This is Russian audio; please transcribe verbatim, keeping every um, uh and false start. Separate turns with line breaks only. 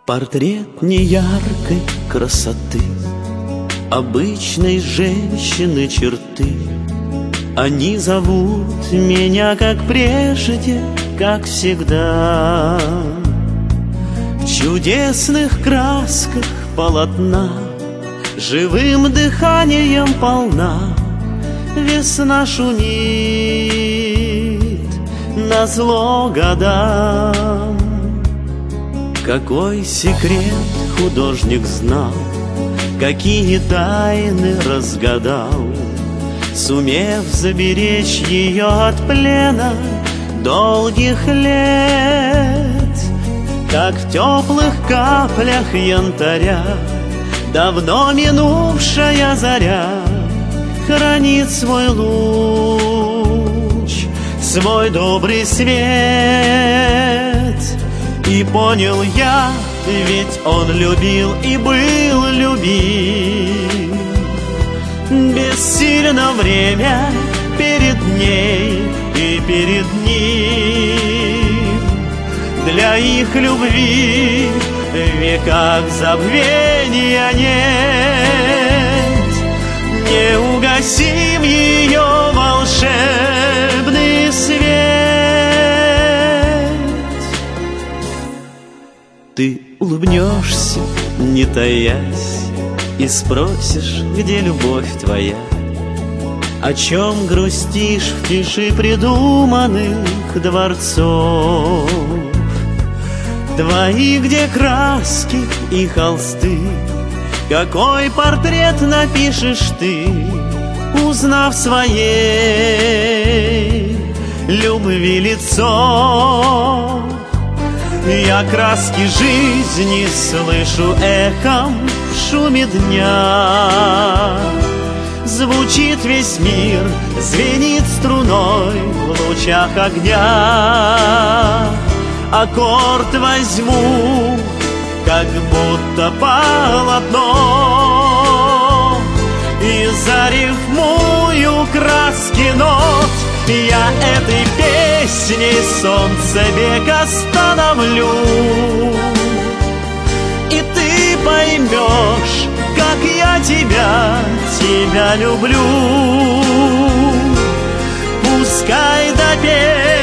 Портрет неяркой красоты, обычной женщины черты. Они зовут меня, как прежде, как всегда. В чудесных красках полотна живым дыханием полна. Весна шумит назло годам. Какой секрет художник знал, какие тайны разгадал, сумев заберечь ее от плена долгих лет. Как в теплых каплях янтаря давно минувшая заря хранит свой луч, свой добрый свет. И понял я, ведь он любил и был любим. Бессильно время перед ней и перед ним. Для их любви в веках забвения нет. Неугасим ее волшебный свет. Ты улыбнешься, не таясь, и спросишь, где любовь твоя. О чем грустишь в тиши придуманных дворцов? Твои где краски и холсты? Какой портрет напишешь ты, узнав своей любви лицо? Я краски жизни слышу эхом в шуме дня. Звучит весь мир, звенит струной в лучах огня. Аккорд возьму, как будто полотно, и зарифмую краски нот. Я этой песней солнце век остановлю. И ты поймешь, как я тебя, тебя люблю. Пускай допеет